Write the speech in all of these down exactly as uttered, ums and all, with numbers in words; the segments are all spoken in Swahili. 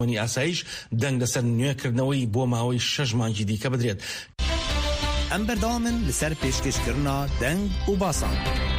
ونی ئاسایش دەنگ لەسەر نوێکردنەوەی بۆ ماوەی شەش مانگی دیکە بدرێت. ئەم بەردەوامن لەسەر پێشکەشکردنا دەنگ و باسان.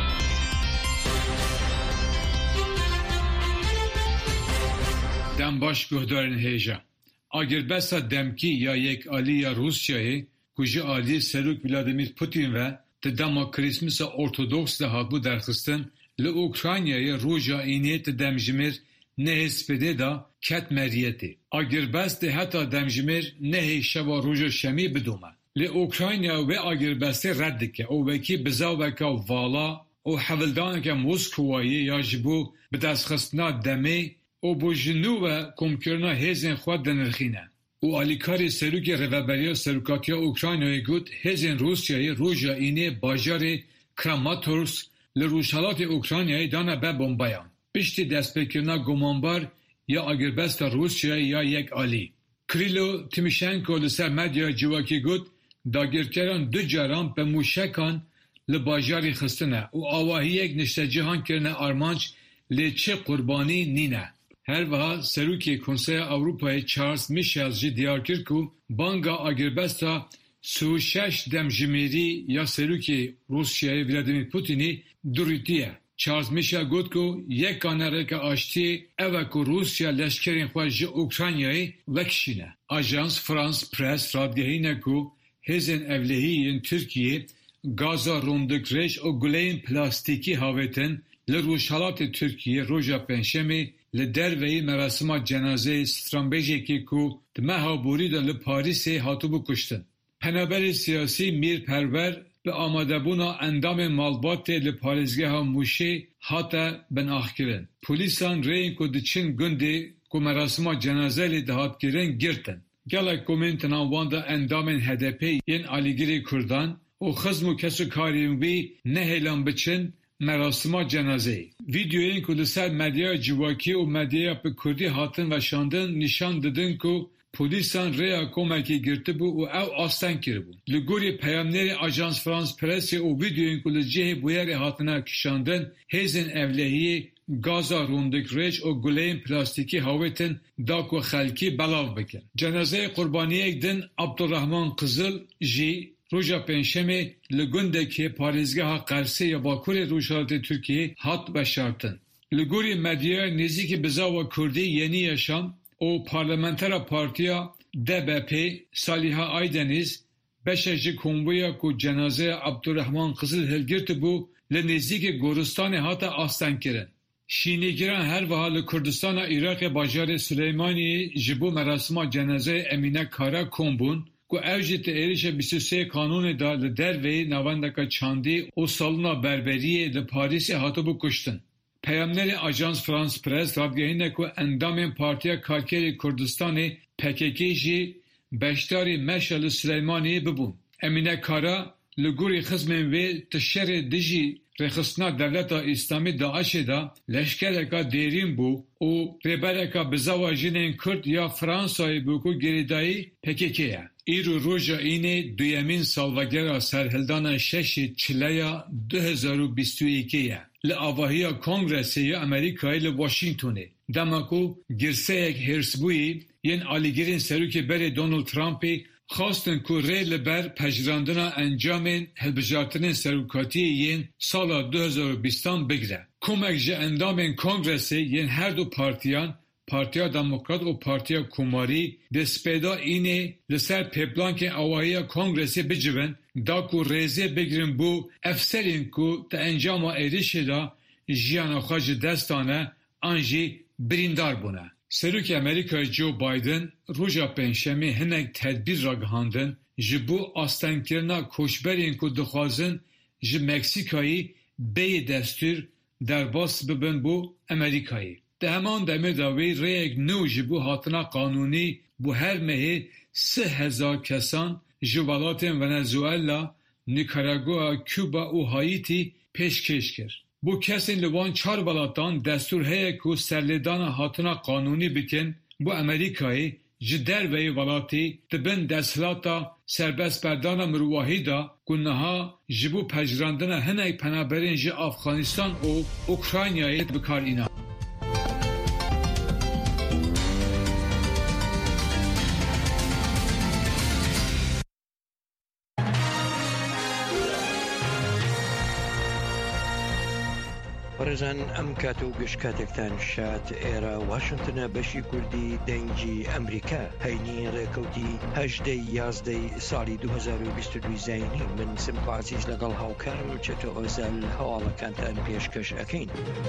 دەم باش گوهدارن هێژە. ئاگربەستا دەمکی یا یەک ئالی یا رووسیایê ku ji aliyê Serok Vladimir Putin ve di dema Krîsmisa Ortodoks de hatbû derxistin li Ukraynayê roja îniyê ti demjimêr nehêspêdê da ket meriyetê. Agirбест de heta demjimêr nehê şeva roja şemî bidome. Li Ukrayna wê agirбестê red dike û wekî bizaweka vala û hevildaneke Moskowayê ya ji bo bidestxistina demê û bo ji nû ve komkirina hêzên xwe dinirxîne. û alîkarê Serokê Rêveberiya Serokatiya Ukraynayê got hêzên Rûsyayê roja înê bajarê Kramatorsk li rûşhilatê Ukraynayê dane be bombayan. Piştî destpêkirina gumanbar ya agirбеста Rûsyayê ya yek alî. Kirilo Timoshenko li ser medyaya civakî got dagirkeran du caran bi mûşekan li bajarê xistine û awahiyek niştecihan kirine armanc lê çi qurbanî nîne. Herwiha Serokê Konseya Ewropayê Charles Michel jî diyar kir ku banga agirбеста sî û şeş demjimêrî ya Serokê Rûsyayê Vladimir Putinî durîtiye. Charles Michel got ku yek kanereka aştiyê ev e ku Rûsya leşkerên xwe ji Ukraynayê vekişîne. Ajans France Press radgehîne ku hêzên evlehiyên Tirkiyê gaza rondikirêj û guleyên plastîkî havetin li rûşhilatê Tirkiyê roja pênşemê li derveyî merasima cenazeyê stranbêjekê ku di meha borî de li Parîsê hatibû kuştin. Penaberê siyasî Mîrperwer bi amadebûna endamên malbatê li parêzgeha Mûşê hate binaxkirin. Polîsan rêyên ku diçin gundê ku merasima cenazelê dihatkirin girtin. Gelek komên tinan wan de endamên H D P yên Alîgirê Kurdan û xizm û kesûkarên wî nehêlan biçin merasima cenazeyê. Vîdeoyên ku li ser medyaya civakî û medyaya bi Kurdî hatin veşandin nîşan didin ku polîsan rêya komekê girtibû û ew asten kiribû. Li gorî peyamnerê Ajans France Pressê û vîdeoyên ku li cihê bûyerê hatine kişandin hêzên evlehiyê gaza rondikirêj û guleyên plastîkî hawetin da ku xelkî belav bikin. Cenazeyê qurbaniyek din Abdurrahman Qizil jî roja pênşemê li gundekê parêzgeha Qersê ya Bakurê Rûşhilatê Tirkiyeyê hat veşartin. Li gorî medyaya nêzîkî bizava Kurdî Yeni Yaşam û parlamentera partiya D B P Saliha Aydeniz beşe ji konvoya ku cenazeya Abdurrahman Qizil hilgirtibû li nêzîkî Goristanê hate astenkirin. Şînêgiran herwiha li Kurdistana Iraqê bajarê Sileymaniyê ji bo merasima cenazeyê Emîne Kara kombûn ku ev jî ti êrişa bîst û sê kanûnê da li derveyî navendeka çandî û salûna berberiyê li Parîsê hatibû kuştin. Peyamnerê Ajans France Press radgehîne ku endamên Partiya Karkerê Kurdistanê P K K jî beşdarî meşa li Sileymaniyê bibûn. Emîne Kara li gorî xizmên wê ti şerê dijî rêxistina Devleta İslamî Daişê da leşkereka dêrîn bû û rêbereka bizava jinên Kurd ya Fransayê bû ku gerîdayî P K K ye. Îro roja înê duyemîn salvegera serhildana şeşê çileya du hezar û bîst û yekê ye. Li avahiya Kongresê ya Amerîkayê li Washingtonê. Dema ku girseyek hêrsbûyî yên alîgirên Serokê berê Donald Trumpê xastin ku rê li ber pejirandina encamên hilbijartinên serokatiyê yên sala du hezar û bîstan bigire. Komek ji endamên Kongresê yên her du partiyan Partiya Demokrat û Partiya Komarî destpêda înê li ser pêplankên awahiya Kongresê bicivin da ku rêzê bigirin bû efserên ku di encama êrişê da jiyana xwe ji dest dane an jî birîndar bûne. Serokê Amerîkayê Joe Biden roja pênşemê hinek tedbîr ragihandin ji bo astenkirina koçberên ku dixwazin ji Meksîkayê bêyî destûr derbas bibin bo Amerîkayê. Di heman demê de wê rêyek nû ji bo hatina qanûnî bu her mehê sih hezar kesan ji welatên Venezuela, Nikaragua, Küba û Haîtî pêşkêş kir. Bu kesên li wan çar welatan destûr heye ku serlêdana hatina qanûnî bikin bu Amerîkayê ji derveyî welatê dibin desthilata serbestberdana mirovahî da ku niha ji bo pejirandina hinek penaberên ji Afxanistan û Ukraynayê bikar îna. بەڕێزان ئەم کاتە و گشت کاتێکتان شات ئێرە واشنگتنە بەشی کوردی دەنگی ئەمریکا هەینی ڕێکەوتی هەژدەی یازدەی ساڵی دوو هەزار و بیست و دوو زاینی من سمکۆ عەزیز لەگەڵ هاوکارم چێتۆ ئۆزال هەواڵەکانتان پێشکەش ئەکەین.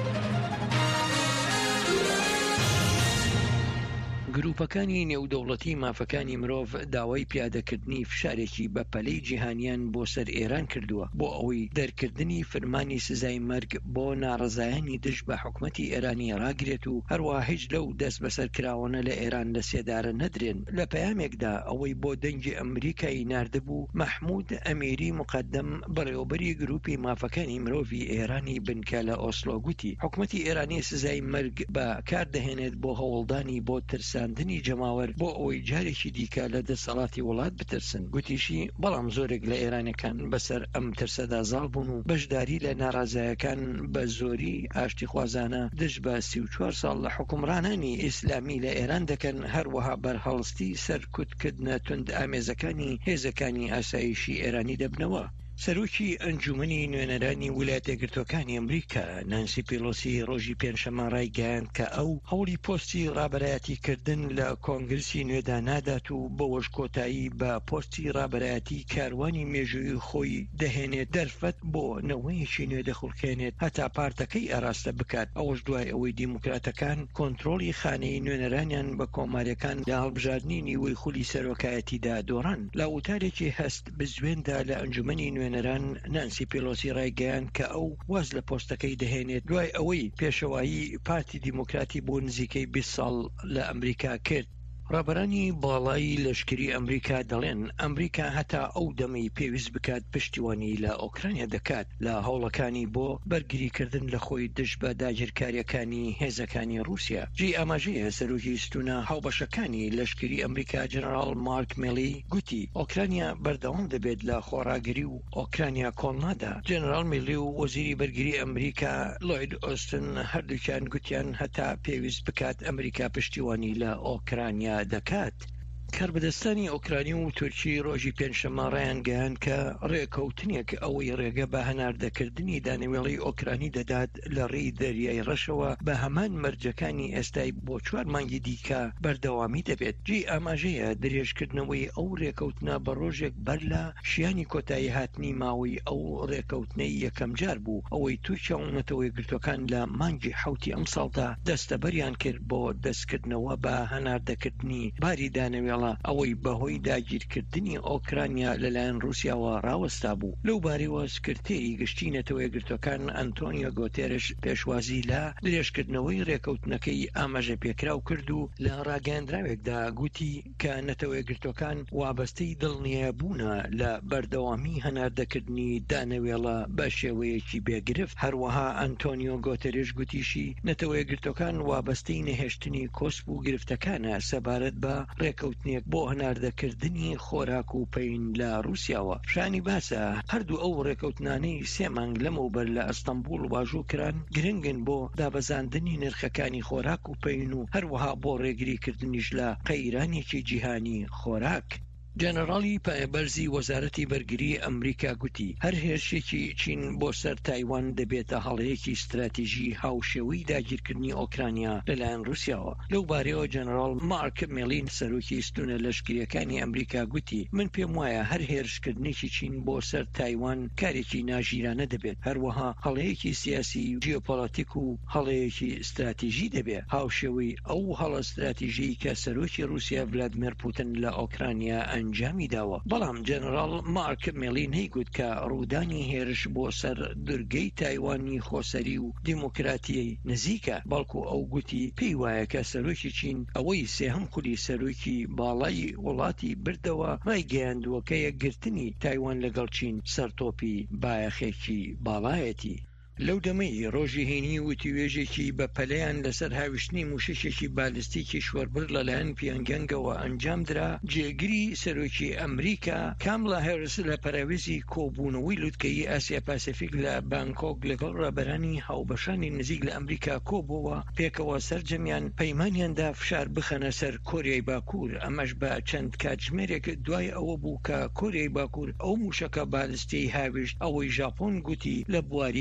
گروپەکانی نێودەوڵەتی مافەکانی مرۆڤ داوای پیادەکردنی فشارێکی بە پەلەی جیهانیان بۆ سەر ئێران کردووە بۆ ئەوەی دەرکردنی فەرمانی سزای مەرگ بۆ ناڕەزایانی دژ بە حکومەتی ئێرانی ڕاگرێت و هەروە هیچ لەو دەست بەسەر کراوەنە لە ئێران لە سێدارە نەدرێن. لە پەیامێکدا ئەوەی بۆ دەنگی ئەمریکای ناردبوو مەحموود ئەمیری مقدم بەڕێوەبەری گروپی مافەکانی مرۆڤی ئێرانی بنکە لە ئۆسلۆ گوتی حکومەتی ئێرانی سزای مەرگ بە کار دەهێنێت بۆ هەوڵدانی بۆ ترسا دنی جەماوەر بۆ ئەوەی جارێکی دیکە لە دەسەڵاتی وڵات بترسن. گوتیشی بەڵام زۆرێک لە ئێرانەکان بەسەر ئەم ترسەدا زاڵ بوون و بەشداری لە ناڕازایەکان بە زۆری ئاشتی خوازانە دژ بە سی و چوار ساڵ لە حکومڕانانی ئیسلامی لە ئێران دەکەن، هەروەها بەرهەڵستی سەرکوتکردنە تند ئامێزەکانی هێزەکانی ئاسایشی ئێرانی دەبنەوە. سەرۆکی ئەنجومەنی نوێنەرانی ویلایەتە یەکگرتووەکانی ئەمریکا نانسی پیلۆسی ڕۆژی پێنجشەممە ڕایگەیاند کە ئەو هەوڵی پۆستی ڕابەرایەتیکردن لە کۆنگرسی نوێدا نادات و بەوەش کۆتایی بە پۆستی ڕابەرایەتی کاروانی مێژووی خۆی دەهێنێت دەرفەت بۆ نەوەیەکی نوێ دەخڵکێنێت هەتا پارتەکەی ئاراستە بکات. ئەوەش دوای ئەوەی دیموکراتەکان کۆنتڕۆڵی خانەی نوێنەرانیان بە کۆماریەکان لە هەڵبژاردننی نیوەی خولی سەرۆکایەتیدا دۆڕان. لە وتارێکی هەست بزوێندا لە ئەنجومەنی نوێنەران نانسی پیلۆسی ڕایگەیاند کە ئەو واز لە پۆستەکەی دەهێنێت دوای ئەوەی پێشەوایی پارتی دیموکراتی بۆ نزیکەی بیست ساڵ لە ئەمریکا کرد. ڕابەرانی باڵایی لەشکری ئەمریکا دەڵێن ئەمریکا هەتا ئەو دەمەی پێویست بکات پشتیوانی لە ئۆکرانیا دەکات لە هەوڵەکانی بۆ بەرگریکردن لە خۆی دژ بە داگیرکاریەکانی هێزەکانی رووسیا. جێ ئاماژەیە سەرۆکی ستونە هاوبەشەکانی لەشکری ئەمریکا جەنەرال مارک میلی گوتی ئۆکرانیا بەردەوام دەبێت لە خۆراگری و ئۆکرانیا کۆڵنادا. جەنەرال میلی و وەزیری بەرگری ئەمریکا لۆید ئۆستن هەردووکیان گوتیان هەتا پێویست بکات ئەمریکا پشتیوانی لە ئۆکرانیا دەکات. کاربەدەستانی ئۆکرانی و تورکی ڕۆژی پێنجشەممە ڕایان گەیاند کە ڕێکەوتنێک ئەوەی ڕێگە بە هەناردەکردنی دانەوێڵی ئۆکرانی دەدات لە ڕێی دەریای ڕەشەوە بە هەمان مەرجەکانی ئێستای بۆ چوار مانگی دیکە بەردەوامی دەبێت. جێ ئاماژەیە درێژکردنەوەی ئەو ڕێکەوتنە بە ڕۆژێک بەر لە شیانی کۆتایی هاتنی ماوەی ئەو ڕێکەوتنەی یەکەم جار بوو ئەوەی تورکیا و نەتەوە یەکگرتووەکان لە مانگی حوتی ئەم ساڵدا دەستەبەریان کرد بۆ دەستکردنەوە بە هەناردەکردنی باری دانەوێڵ ئەوەی بەهۆی داگیرکردنی ئۆکرانیا لەلایەن رووسیاوە ڕاوەستا بوو. لەو بارەوە سکرتێری گشتی نەتەوە یەکگرتووەکان ئەنتۆنیۆ گۆتێرش پێشوازی لە درێژکردنەوەی ڕێکەوتنەکەی ئاماژە پێکراو کرد و لە ڕاگەاندراوێکدا گوتی کە نەتەوە یەکگرتووەکان وابەستەی دڵنیابوونە لە بەردەوامی هەناردەکردنی دانەوێڵە بە شێوەیەکی بێگرفت. هەروەها ئەنتۆنیۆ گۆتێرش گوتیشی نەتەوە یەکگرتووەکان وابەستەی نەهێشتنی کۆسپ و گرفتەکانە سەبارەت بە ڕێکەوتنی بۆ هەناردەکردنی خۆراک و پەین لە رووسیاوە. شانی باسە هەردوو ئەو ڕێکەوتنانەی سێ مانگ لەمەوبەر لە ئەستەمبول واژوو کران گرنگن بۆ دابەزاندنی نرخەکانی خۆراک و پەین و هەروەها بۆ ڕێگریکردنیش لە قەیرانێکی جیهانی خۆراک. جەنەڕاڵی پایەبەرزی وەزارەتی بەرگری ئەمریکا گوتی هەر هێرشێکی چین بۆ سەر تایوان دەبێتە هەڵەیەکی استراتیژی هاوشێوەی داگیرکردنی ئۆکرانیا لەلایەن رووسیاوە. لەو بارەیەوە جەنەڕاڵ مارک میلین سەرۆکی ستونە لەشکریەکانی ئەمریکا گوتی من پێم وایە هەر هێرشکردنێکی چین بۆ سەر تایوان کارێکی ناژیرانە دەبێت، هەروەها هەڵەیەکی سیاسی جیۆپۆلیتیک و هەڵەیەکی استراتیژی دەبێت. هاوشێوەی ئەو هەڵە استراتیژی کە سەرۆکی رووسیا ڤلادیمیر پوتین لە ئۆکرانیا ئەنجامی داوە. بەڵام جەنەڕاڵ مارک میلین هەیگوت کە ڕوودانی هێرش بۆ سەر دورگەی تایوانی خۆسەری و دیموکراتیەی نزیکە، بەڵکو ئەو گوتی پێی وایە کە سەرۆکی چین ئەوەی سێهەم خولی سەرۆکی باڵای وڵاتی بردەوە ڕایگەیاندووە کە یەکگرتنی تایوان لەگەڵ چین سەرتۆپی بایەخێکی باڵایەتی. لەو دەمەی ڕۆژی هێنی وتیوێژێکی بە پەلەیان لەسەر هاوشتنی موشکێکی بالستیکی شوەربر لەلایەن پیۆنگیانگەوە ئەنجام درا. جێگیری سەرۆکی ئەمریکا کاملا هێرس لە پەراویزی کۆبوونەوەی لووتکەی ئاسیا پاسیفیک لە بانکۆک لەگەڵ ڕابەرانی هاوبەشانی نزیک لە ئەمریکا کۆبووە پێکەوە سەرجەمیان پەیمانیاندا فشار بخەنە سەر کۆریای باکوور. ئەمەش بە چەند کاتژمێرێک دوای ئەوە بوو کە کۆریای باکوور ئەو موشکە بالستی هاوشت ئەوەی ژاپۆن گوتی لە بواری ئاوەکە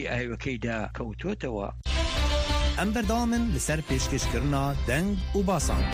داواکەیدا کەوتۆتەوە. ئەم بەردەوامن لەسەر پێشکەشکردنا دەنگ و باسان.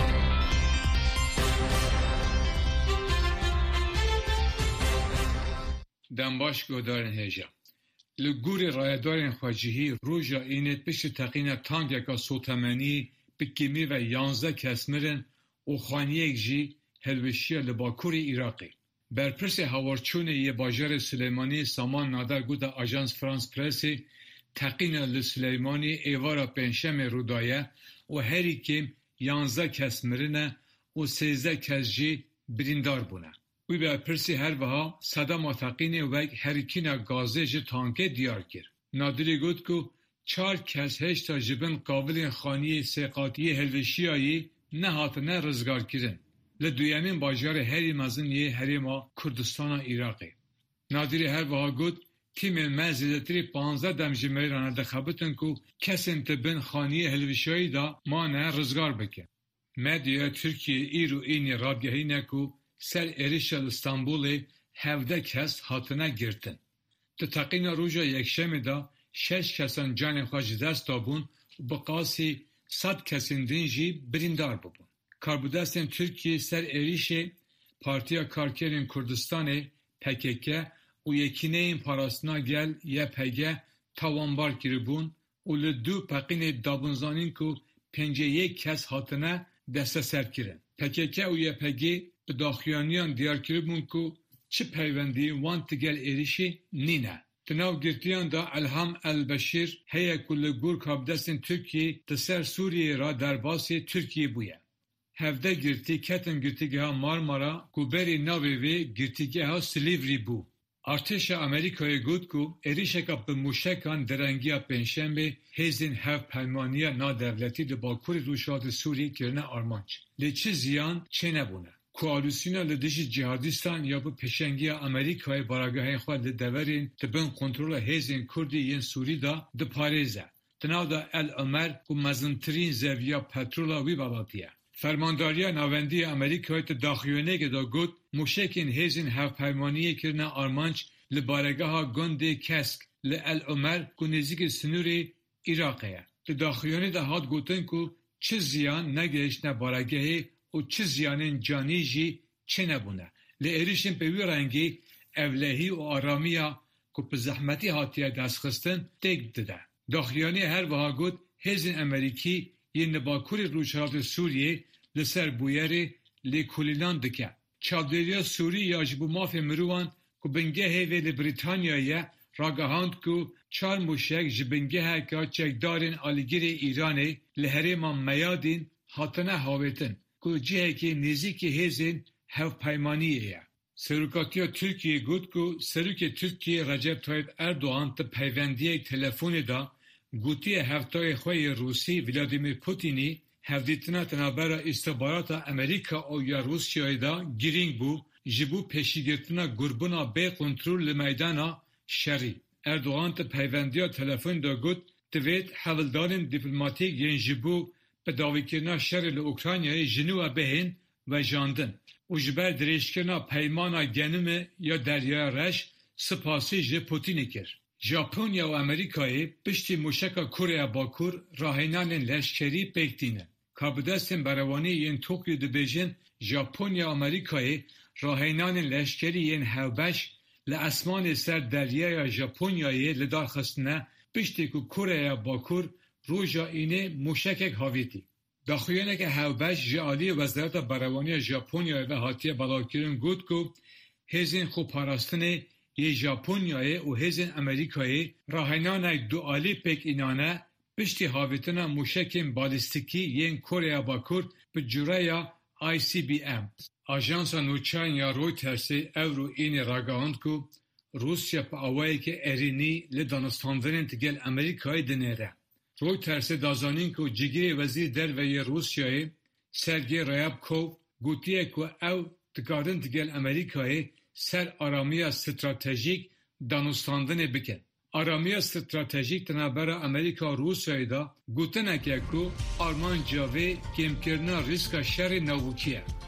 دەمباش گۆدارن هێژە. li gorî rayedarên xwecihî roja înê piştî teqîna tankeka sotemenî bi kêmî ve yanzdeh kes mirin û xaniyek jî helweşiya li Bakurê Iraqê. Berpirsê hawarçûnê yê bajarê Sileymaniyê Saman Nader goda Ajans France Pressê teqîna li Sileymaniyê êvara pênşemê rûdaye û herî kêm yanzdeh kes mirine û sêzdeh kes jî birîndar bûne. Wî berpirsî her wiha sedema teqînê wek herîkîna gazê ji tankê diyar kir. Nadirî got ku çar kes heşta ji bin qavilên xaniyê sêqatiyê helweşiyayê nehatine rizgarkirin li duyemîn bajarê herî mezin yê Herêma Kurdistana Iraqê. Nadirî her wiha got tîmên me zêdetirî panzdeh dem ji mêran dixebitin ku kesên tibin xaniyê helweşiyayê da mane rizgar bike. Medyaya Tirkiye îr û înê radgehîne ku ser êrişa İstanbulê hevdeh kes hatine girtin. Di teqîna roja yekşemê da şeş kesan canên xwe ji dest dabûn û bi qasî sed kesên din jî birîndar bibûn. Karbidestên Tirkiye ser êrişê Partiya Karkerên Kurdistanê P K K û Yekîneyên Parastina Gel Y P G tawanbar kiribûn û li du peqînê dabûnzanîn ku pêncî yek kes hatine desteserkirin. P K K û Y P G bi daxuyaniyan diyar kiribûn ku çi peywendiyên wan tigel êrişê nîne. Di nav girtiyan da Elham el-Beşîr heye ku li gor kabdestên Tirkiyê di ser Sûriyê ra derbasê Tirkiye bûye. Hevdeh girtî ketin girtîgeha Marmara ku berî navê wê girtîgeha Silivri bû. Artêşa Amerîkayê got ku êrişeka bi mûşekan derengiya pênşemê hêzên hevpeymaniya nadewletî di Bakurê Rûşatê Sûriyê kirine armanc. Lê çi ziyan çê nebûne. Koalîsyona li dijî cihadîstan ya bi pêşengiya Amerîkayê baragehên xwe li deverên dibin kontrola hêzên Kurdî yên Sûrî da diparêze. Di nav da El Ömer ku mezintirîn zeviya petrola wî velatiye. Fermandariya navendî ya Amerîkayê di daxuyanekê da got mûşekên hêzên hevpeymaniyê kirine armanc li baregeha gundê Kesk li El Ömer ku nêzîkî sinûrê Iraqê ye. Di daxuyanê de hat gotin ku çi ziyan negehiştine baregehê û çi ziyanên canî jî çê nebûne. Li êrişên pê wî rengî evlehî û aramiya ku bi zehmetî hatiye destxistin têk dide. Daxuyanê her wiha got hêzên Amerîkî yên li Bakurê Rûşatê Sûriyê li ser bûyerê lêkolînan dike. Çavdêriya Sûrî ya ji bo mafê mirovan ku bingehê wê li Brîtanyayê ragihand ku çar mûşek ji bingeheka çekdarên alîgirê Îranê li herêma Meyadîn hatine hawêtin ku cihekê nêzîkî hêzên hevpeymaniyê ye. Serokatiya Tirkiye got ku Serokê Tirkiye Recep Tayyip Erdoğan di peywendiyek telefonê da gotiye heftayê xwe yê Rûsî Vladimir Putinî hevdîtina tenabera îstihbarata Amerîka û ya Rûsyayê da girîng bû ji bo pêşîgirtina gurbuna bê kontrol li meydana şerî. Erdoğan di peyvendiya telefonê da got divêt hevildarên dîplomatîk yên ji bo bi dawîkirina şerê li Ukraynayê ji nû ve bihên vejandin û ji ber dirêjkirina peymana genimê ya Deryaya Reş spasî ji Putinê kir. Japonya û Amerîkayê piştî mûşeka Koreya Bakur rahênanên leşkerî pêk dînin. Kabidestên berewanî yên Tokyo dibêjin Japonya û Amerîkayê rahênanên leşkerî yên hevbeş li esmanê ser deryaya Japonyayê li darxistine piştî ku Koreya Bakur roja înê mûşekek havîtî. Daxuyaneke hevbeş ji aliyê Wezareta Berewaniya Japonyayê ve hatiye belakirin got ku hêzên xweparastinê yê Japonyayê û hêzên Amerîkayê rahênanek dualî pêk înane piştî havîtina mûşekên balîstikî yên Koreya Bakur bi cureya I C B M. Ajansa nûçeyên ya Reutersê ew û înê ragihand ku Rusya bi awayekî êrînî li danistandinên tigel Amerîkayê dinêre. Reutersê dazanîn ku cigirê Wezîrê Derveyê Rusyayê Sergey Ryabkov gotiye ku ew dikarin tigel Amerîkayê ser aramiya stratejîk danûstandinê bikin. Aramiya stratejîk di navbera Amerîka û Rûsyayê da gotineke ku armanca vê kêmkirina rîska şerê navûkî ye.